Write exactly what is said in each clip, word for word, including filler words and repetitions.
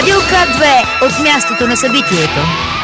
Радио К две от мястото на събитието.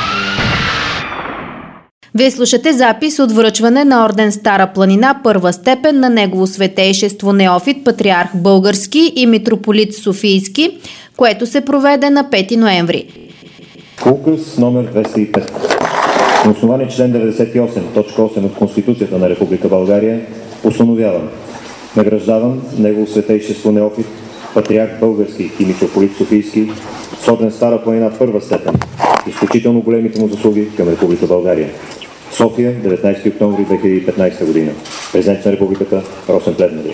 Вие слушате запис от връчване на орден Стара планина, първа степен на Негово светейшество Неофит, патриарх български и митрополит Софийски, което се проведе на пети ноември. Указ номер двеста и пет. На основание член деветдесет и осем, точка осем от Конституцията на Република България постановявам: награждавам Негово светейшество Неофит, патриарх български и митрополит Софийски, с орден Стара планина, първа степен, изключително големите му заслуги към Република България. София, деветнайсети октомври две хиляди и петнайсета година. Президент на Републиката Росен Плевнелиев.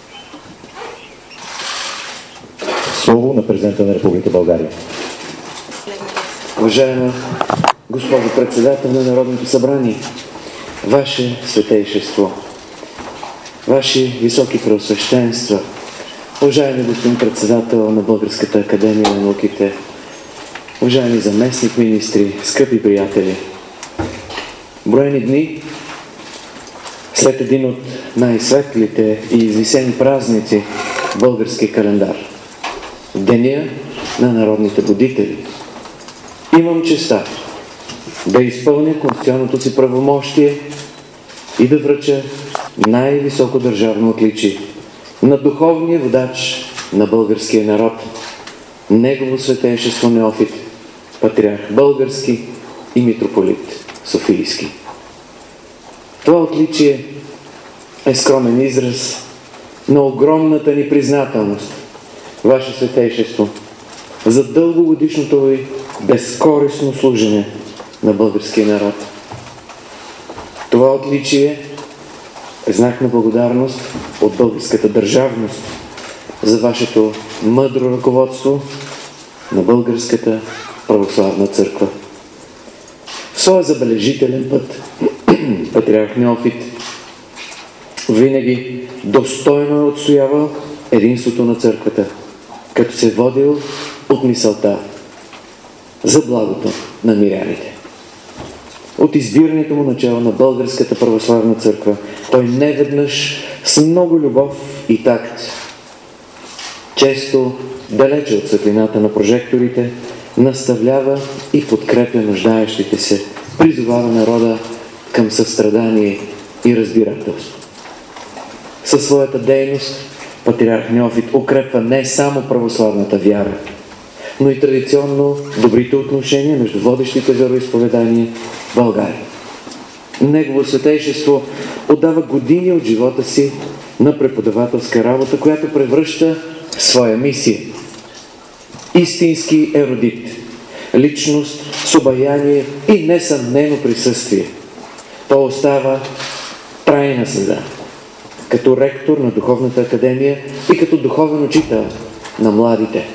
Слово на президента на Република България. Уважаема госпожо председател на Народното събрание, Ваше Светейшество, Ваши високи преосвещенства, уважаеми господин председател на Българската академия на науките, уважаеми заместник министри, скъпи приятели, броени дни след един от най-светлите и извисени празници в българския календар, Деня на народните будители, имам честа да изпълня конституционното си правомощие и да връча най-високо държавно отличие на духовния водач на българския народ, Негово светейшество Неофит, патриарх български и митрополит Софийски. Това отличие е скромен израз на огромната ни признателност, Ваше Светейшество, за дългогодишното ви безкористно служене на българския народ. Това отличие е знак на благодарност от българската държавност за Вашето мъдро ръководство на Българската православна църква. В своя забележителен път патриарх Неофит винаги достойно е отстоявал единството на църквата, като се водил от мисълта за благото на миряните. От избирането му начало на Българската православна църква, той неведнъж с много любов и такт, често далече от светлината на прожекторите, наставлява и подкрепя нуждаещите се, призовава народа към състрадание и разбирателство. Със своята дейност патриарх Неофит укрепва не само православната вяра, но и традиционно добрите отношения между водещите вероизповедания в България. Негово светейшество отдава години от живота си на преподавателска работа, която превръща своя мисия. Истински ерудит, личност с обаяние и несъмнено присъствие. Той остава трайна следа като ректор на Духовната академия и като духовен учител на младите.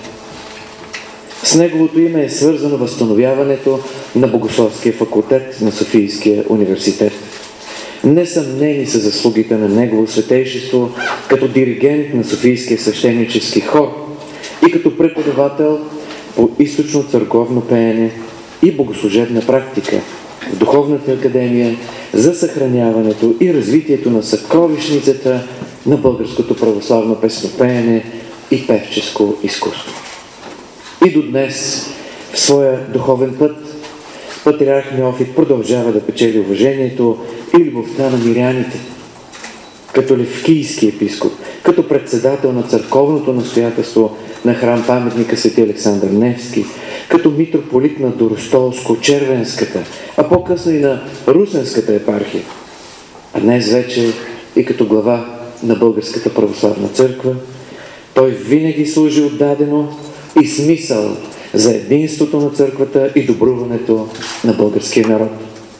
С неговото име е свързано възстановяването на Богословския факултет на Софийския университет. Несъмнени са заслугите на Негово светейшество като диригент на Софийския свещенически хор и като преподавател по източно църковно пеене и богослужебна практика в Духовната академия за съхраняването и развитието на съкровищницата на българското православно песнопеене и певческо изкуство. И до днес в своя духовен път патриарх Неофит продължава да печели уважението и любовта на миряните. Като левкийски епископ, като председател на църковното настоятелство на храм паметника Свети Александър Невски, като митрополит на Доростолско-Червенската, а по-късно и на Русенската епархия, а днес вече и като глава на Българската православна църква, той винаги служи отдадено и смисъл за единството на църквата и добруването на българския народ.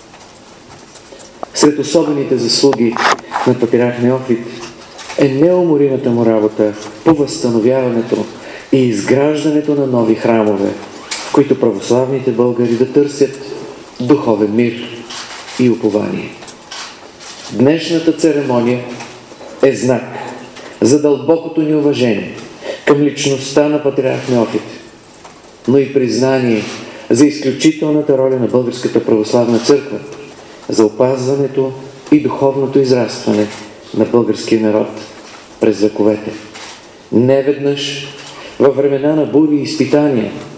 Сред особените заслуги на патриарх Неофит е неуморимата му работа по възстановяването и изграждането на нови храмове, в които православните българи да търсят духовен мир и упование. Днешната церемония е знак за дълбокото ни уважение към личността на патриарх Неофит, но и признание за изключителната роля на Българската православна църква за опазването и духовното израстване на българския народ през вековете. Неведнъж във времена на бури и изпитания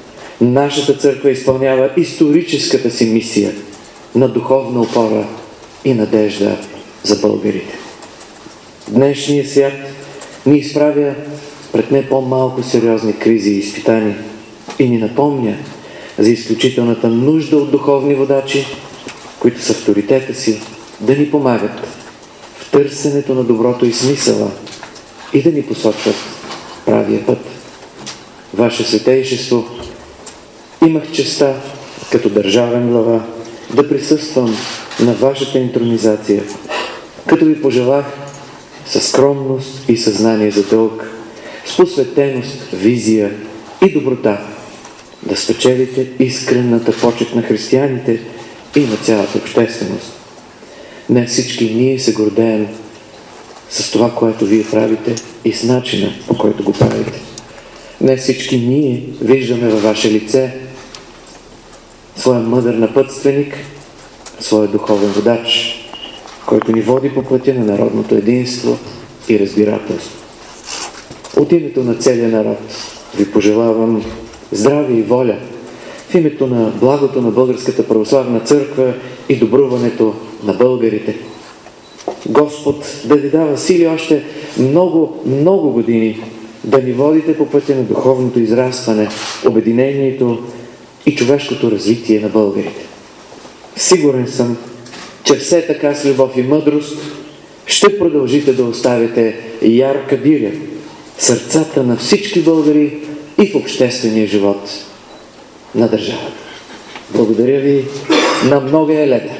Нашата църква изпълнява историческата си мисия на духовна опора и надежда за българите. Днешният свят ни изправя пред не по-малко сериозни кризи и изпитания и ни напомня за изключителната нужда от духовни водачи, които с авторитета си да ни помагат в търсенето на доброто и смисъла и да ни посочват правия път. Ваше Светейшество, имах честа като държавен глава да присъствам на вашата интронизация, като ви пожелах със скромност и съзнание за дълг, с посветеност, визия и доброта да спечелите искрената почет на християните и на цялата общественост. Не всички ние се гордеем с това, което вие правите и с начина, по който го правите. Не всички ние виждаме във ваше лице своя мъдър напътственик, своя духовен водач, който ни води по пътя на народното единство и разбирателство. От името на целия народ ви пожелавам здраве и воля в името на благото на Българската православна църква и добруването на българите. Господ да ви дава сили още много, много години да ни водите по пътя на духовното израстване, обединението и човешкото развитие на българите. Сигурен съм, че все така с любов и мъдрост ще продължите да оставите ярка диря в сърцата на всички българи и в обществения живот на държавата. Благодаря ви на много елета!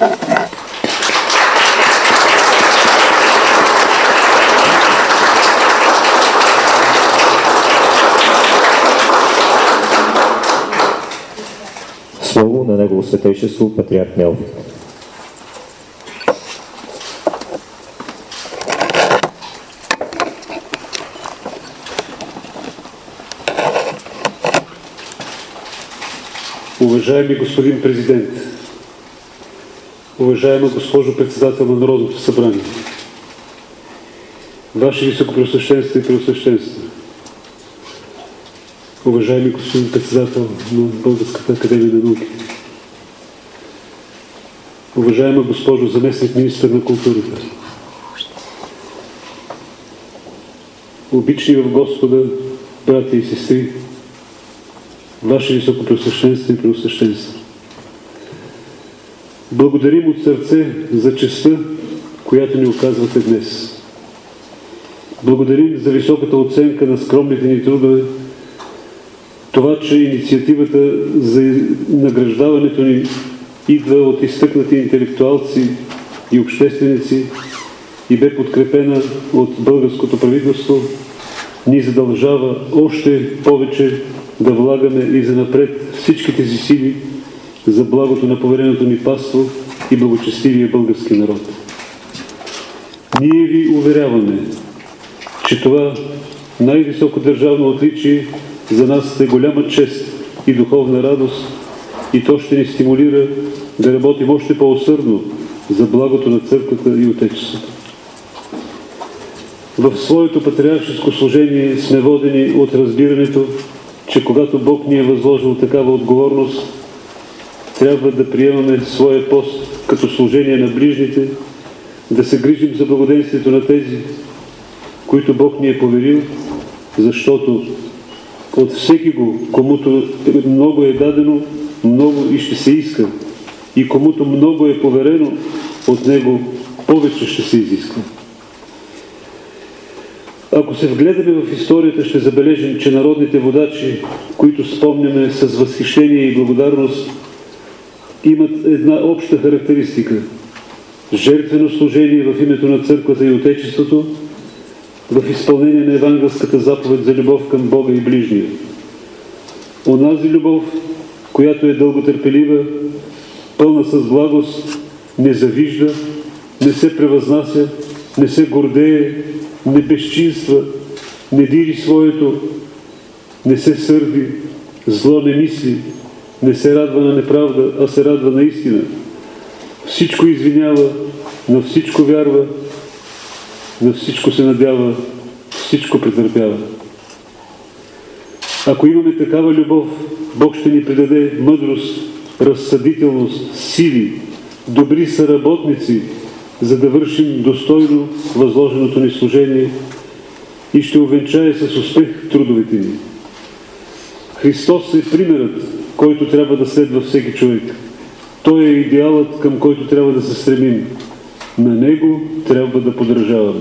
Слово на Негово Светейшество Патриарх Неофит. Уважаеми господин президент, уважаема госпожо председател на Народното събрание, Ваше Високопреосвещенство и Преосвещенство, уважаеми господин председател на Българската академия на науките, уважаема госпожо заместник министър на културата, обични в Господа братя и сестри, Ваше Високопреосвещенство и Преосвещенство. Благодарим от сърце за честта, която ни оказвате днес. Благодарим за високата оценка на скромните ни трудове, това, че инициативата за награждаването ни идва от изтъкнати интелектуалци и общественици и бе подкрепена от българското правителство, ни задължава още повече да влагаме и занапред всичките си сили за благото на повереното ни паство и благочестивия български народ. Ние ви уверяваме, че това най-високо държавно отличие за нас е голяма чест и духовна радост и то ще ни стимулира да работим още по-усърдно за благото на църквата и Отечеството. В своето патриаршеско служение сме водени от разбирането, че когато Бог ни е възложил такава отговорност, трябва да приемаме своя пост като служение на ближните, да се грижим за благоденствието на тези, които Бог ни е поверил, защото от всеки го, комуто много е дадено, много и ще се иска, и комуто много е поверено, от него повече ще се изиска. Ако се вгледаме в историята, ще забележим, че народните водачи, които спомняме с възхищение и благодарност, имат една обща характеристика – жертвено служение в името на църквата и Отечеството, в изпълнение на евангелската заповед за любов към Бога и ближния. Онази любов, която е дълготърпелива, пълна с благост, не завижда, не се превъзнася, не се гордее, не безчинства, не дири своето, не се сърди, зло не мисли, не се радва на неправда, а се радва на истина. Всичко извинява, на всичко вярва, на всичко се надява, всичко претърпява. Ако имаме такава любов, Бог ще ни придаде мъдрост, разсъдителност, сили, добри съработници, за да вършим достойно възложеното ни служение и ще увенчае с успех трудовете ни. Христос е примерът, който трябва да следва всеки човек. Той е идеалът, към който трябва да се стремим. На него трябва да подражаваме.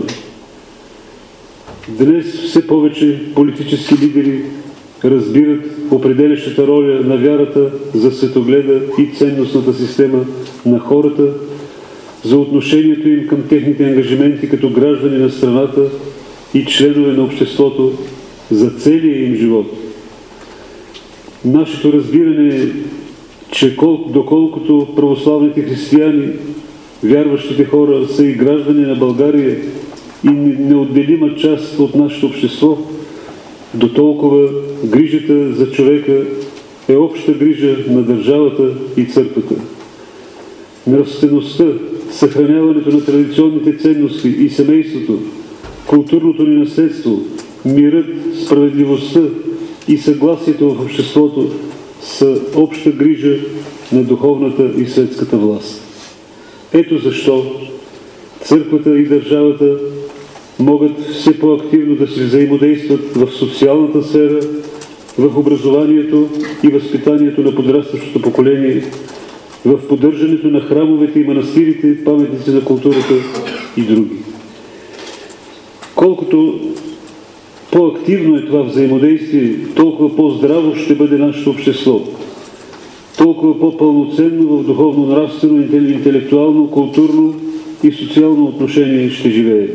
Днес все повече политически лидери разбират определящата роля на вярата за светогледа и ценностната система на хората, за отношението им към техните ангажименти като граждани на страната и членове на обществото за целия им живот. Нашето разбиране е, че кол, доколкото православните християни, вярващите хора са и граждани на България и неотделима част от нашето общество, до толкова грижата за човека е обща грижа на държавата и църквата. Нравствеността, съхраняването на традиционните ценности и семейството, културното ни наследство, мирът, справедливостта и съгласието в обществото са обща грижа на духовната и светската власт. Ето защо църквата и държавата могат все по-активно да си взаимодействат в социалната сфера, в образованието и възпитанието на подрастващото поколение, в поддържането на храмовете и манастирите, паметници на културата и други. Колкото по-активно е това взаимодействие, толкова по-здраво ще бъде нашето общество, толкова по-пълноценно в духовно-нравствено, интелектуално, културно и социално отношение ще живее.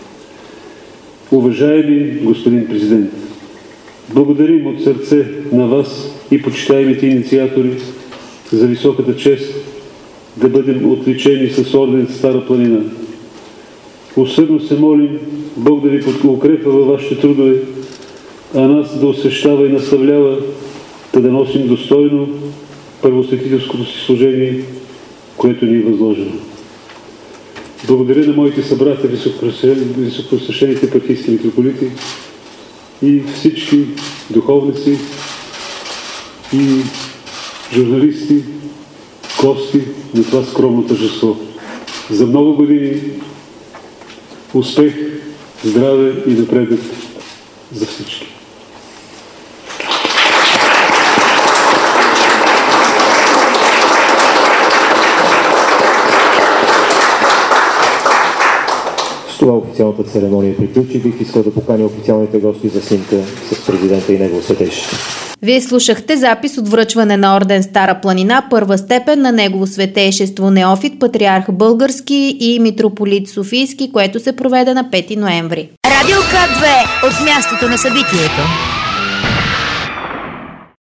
Уважаеми господин президент, благодарим от сърце на вас и почитаемите инициатори за високата чест да бъдем отличени с орден Стара планина. Усърдно се молим Бог да ви укрепва във вашите трудове, а нас да освещава и наставлява, да да носим достойно първосветителското си служение, което ни е възложено. Благодаря на моите събратя, високосвещените епархийски митрополити и всички духовници и журналисти, гости на това скромно тържество. За много години успех, здраве и напредък за всички! С това официалната церемония приключи. Бих искал да поканя официалните гости за снимка с президента и негово светейшество. Вие слушахте запис от връчване на орден Стара планина, първа степен на негово светейшество Неофит, патриарх Български и митрополит Софийски, което се проведе на пети ноември. Радио К две от мястото на събитието.